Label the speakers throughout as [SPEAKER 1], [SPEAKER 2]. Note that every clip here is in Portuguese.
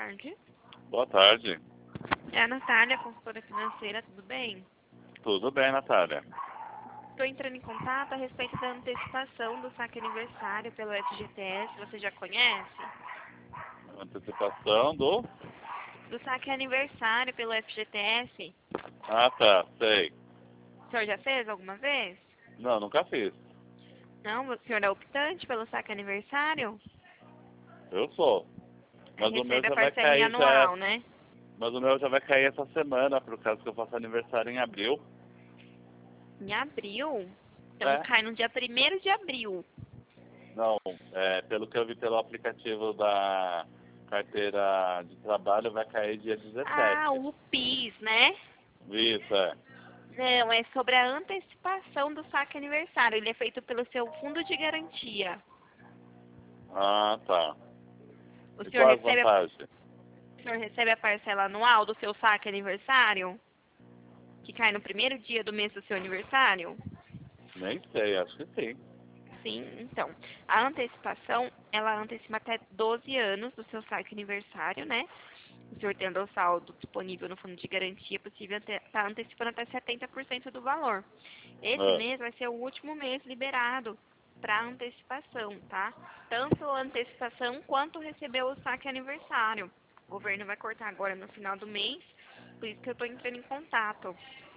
[SPEAKER 1] tarde.
[SPEAKER 2] Boa tarde.
[SPEAKER 1] É a Natália, consultora financeira, tudo bem?
[SPEAKER 2] Tudo bem, Natália?
[SPEAKER 1] Estou entrando em contato a respeito da antecipação do saque aniversário pelo FGTS, você já conhece?
[SPEAKER 2] Antecipação do...
[SPEAKER 1] Do saque aniversário pelo FGTS,
[SPEAKER 2] Ah, tá, sei.
[SPEAKER 1] o senhor já fez alguma vez?
[SPEAKER 2] Não, nunca fiz.
[SPEAKER 1] Não, o senhor é optante pelo saque aniversário?
[SPEAKER 2] Eu sou.
[SPEAKER 1] Aí
[SPEAKER 2] Mas o meu
[SPEAKER 1] recebe a
[SPEAKER 2] já vai
[SPEAKER 1] parcelinha
[SPEAKER 2] cair já...
[SPEAKER 1] anual, né?
[SPEAKER 2] Mas o meu já vai cair essa semana, por causa que eu faço aniversário em abril.
[SPEAKER 1] Em abril? Então
[SPEAKER 2] É.
[SPEAKER 1] cai no dia 1º de abril.
[SPEAKER 2] Não, pelo que eu vi pelo aplicativo da carteira de trabalho, vai cair dia
[SPEAKER 1] Ah,
[SPEAKER 2] 17.
[SPEAKER 1] o PIS, né?
[SPEAKER 2] Isso, é.
[SPEAKER 1] Não, é sobre a antecipação do saque aniversário. Ele é feito pelo seu fundo de garantia.
[SPEAKER 2] Ah, tá.
[SPEAKER 1] O
[SPEAKER 2] E
[SPEAKER 1] senhor
[SPEAKER 2] qual as
[SPEAKER 1] recebe
[SPEAKER 2] vantagens?
[SPEAKER 1] o senhor recebe a parcela anual do seu saque aniversário? Que cai no 1º dia do mês do seu aniversário?
[SPEAKER 2] Nem sei, acho que sim.
[SPEAKER 1] Sim, então. A antecipação, ela antecipa até 12 anos do seu saque aniversário, né? O senhor tendo o saldo disponível no fundo de garantia, é possível estar antecipando até 70% do valor. Esse
[SPEAKER 2] Ah,
[SPEAKER 1] mês vai ser o último mês liberado para antecipação, tá? Tanto a antecipação quanto receber o saque aniversário. O governo vai cortar agora no final do mês, por isso que eu estou entrando em contato.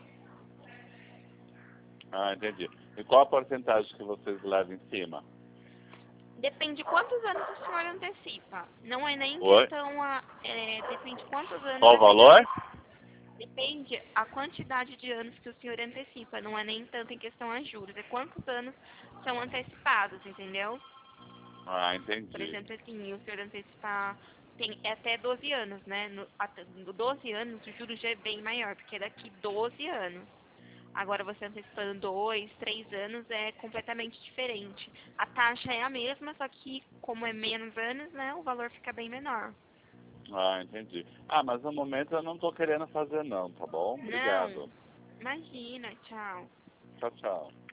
[SPEAKER 2] entendi. E qual a porcentagem que vocês levam em cima?
[SPEAKER 1] Depende de quantos anos o senhor antecipa. Não é nem
[SPEAKER 2] Oi?
[SPEAKER 1] questão depende de quantos anos
[SPEAKER 2] Qual o
[SPEAKER 1] é feito
[SPEAKER 2] valor?
[SPEAKER 1] depende a quantidade de anos que o senhor antecipa. Não é nem tanto em questão a juros, é quantos anos são antecipados, entendeu?
[SPEAKER 2] Ah,
[SPEAKER 1] Por
[SPEAKER 2] entendi.
[SPEAKER 1] exemplo, assim, o senhor antecipar tem até 12 anos, né? No 12 anos o juros já é bem maior, porque é daqui 12 anos. Agora você antecipando 2, 3 anos é completamente diferente. A taxa é a mesma, só que como é menos anos, né, o valor fica bem menor.
[SPEAKER 2] Ah, entendi. Ah, mas no momento eu não tô querendo fazer não, tá bom?
[SPEAKER 1] Não,
[SPEAKER 2] Obrigado.
[SPEAKER 1] imagina, tchau.
[SPEAKER 2] Tchau, tchau.